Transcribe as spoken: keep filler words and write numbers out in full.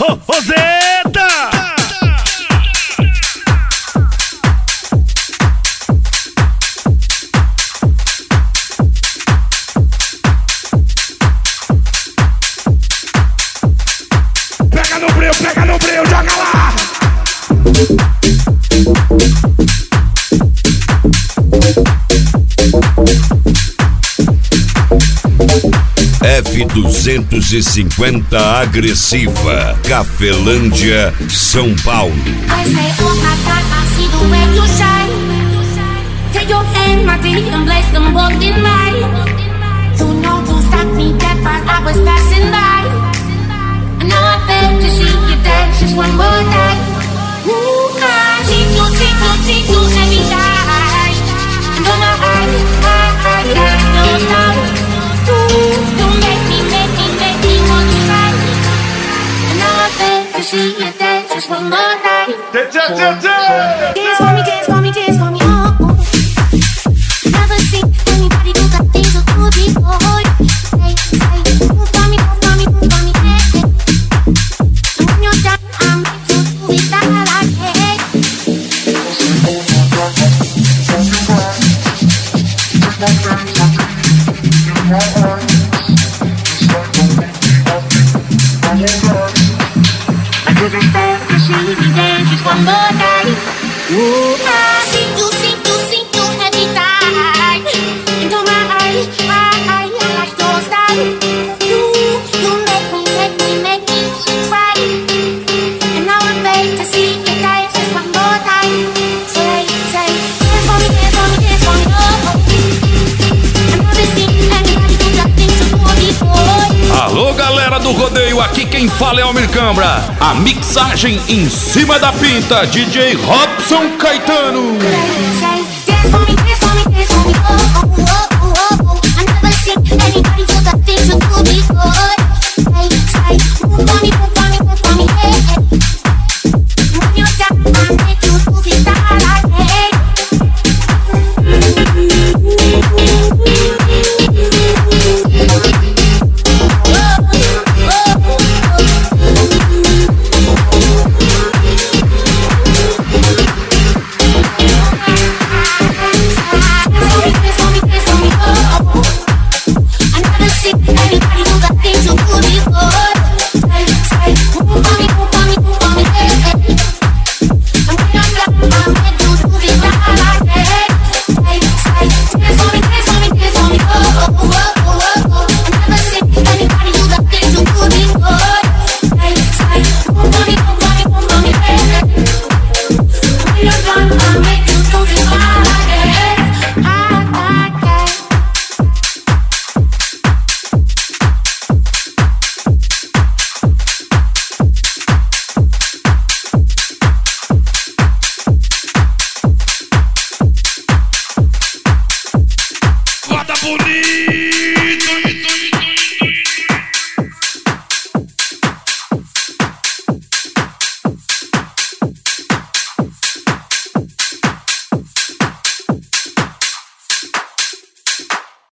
Roseta! Pega no breu, pega no breu, joga lá! F duzentos e cinquenta agressiva, Cafelândia, São Paulo. I say, oh my God, I see the way you shine. Take your hand, my dear, and place them both in mine. You know you stopped me dead while I was passing by. And now I beg to see you dance just one more night. Ooh, I see you, see you, see you every night. And on my eye, I, I, I don't stop. Ooh, you make me, make me, make me want to try. And now I beg to see you dance just one more night. Dance for me, dance for me, dance for me, oh, oh. Never seen anybody do that thing so good before. Say, say, move for me, move for me, move for me, hey, hey. And when you're done, I'm make you do it that I like, I couldn't stand to see you dance just one more night. Ooh, I see you, see you, see you every time. Into my eyes, my eyes, I like your style. You, you make me, make me, make me cry. And now I'm ready to see you dance just one more time. Say, say, dance for me, dance for me, dance for me, oh, oh. I've never seen anybody do that thing so good before. Alô, galera do rodeio, aqui quem fala é Almir Cambra. A mixagem em cima da pinta, D J Robson Caetano. Say, dance for me, dance for me, dance for me, oh, oh.